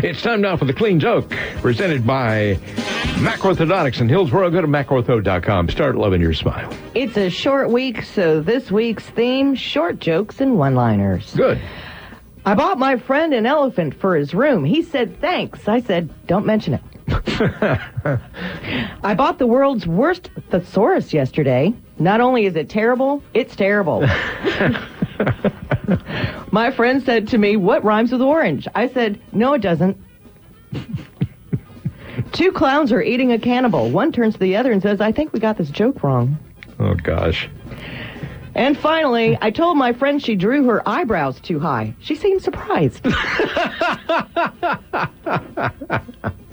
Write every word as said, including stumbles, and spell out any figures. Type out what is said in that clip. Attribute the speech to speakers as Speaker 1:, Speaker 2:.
Speaker 1: It's time now for the Clean Joke, presented by Macroorthodontics in Hillsboro. Go to macroortho dot com. Start loving your smile.
Speaker 2: It's a short week, so this week's theme, short jokes and one-liners.
Speaker 1: Good.
Speaker 2: I bought my friend an elephant for his room. He said, thanks. I said, don't mention it. I bought the world's worst thesaurus yesterday. Not only is it terrible, it's terrible. My friend said to me, what rhymes with orange? I said, no, it doesn't. Two clowns are eating a cannibal. One turns to the other and says, I think we got this joke wrong.
Speaker 1: Oh, gosh.
Speaker 2: And finally, I told my friend she drew her eyebrows too high. She seemed surprised.